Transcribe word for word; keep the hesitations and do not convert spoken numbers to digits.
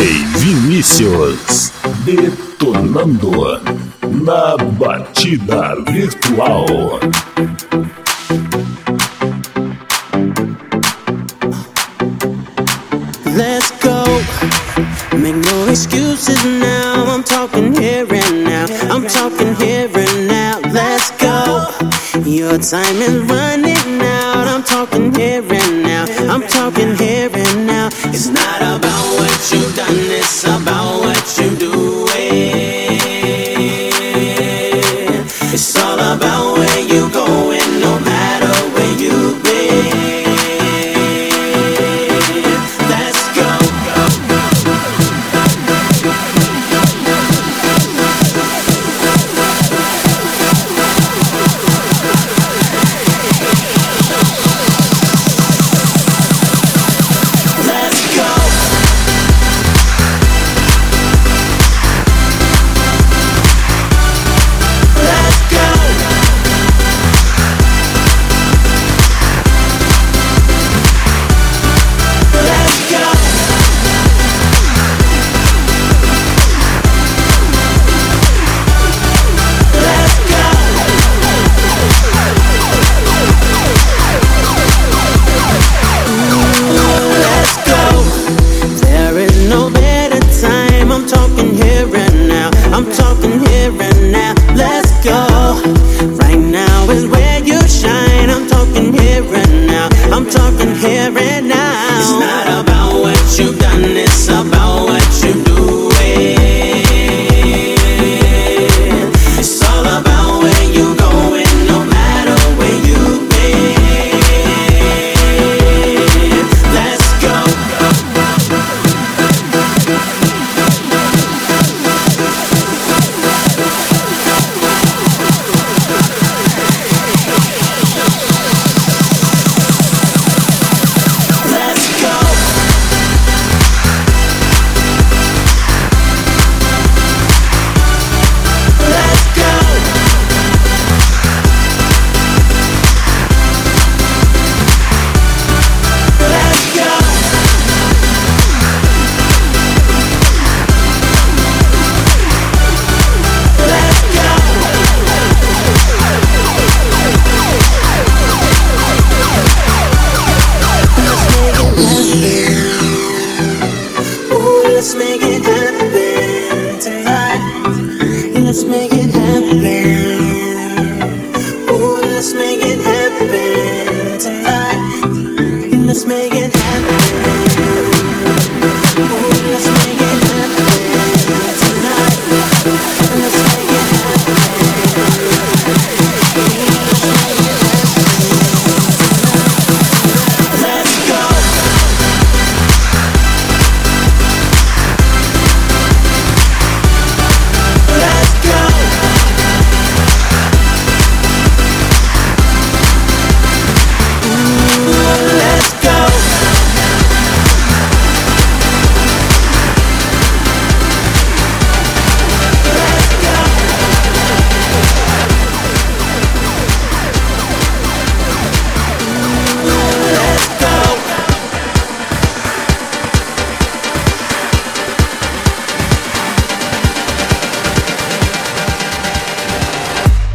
Vinícius, detonando na batida virtual. Let's go, make no excuses now. I'm talking here and now. I'm talking here and now. Let's go, your time is running out. I'm talking here and now. I'm talking here and now. It's not about what you've done, it's about what you're doing. It's all about where you're going, no matter where you've been. Let's make it happen tonight. Let's make it happen.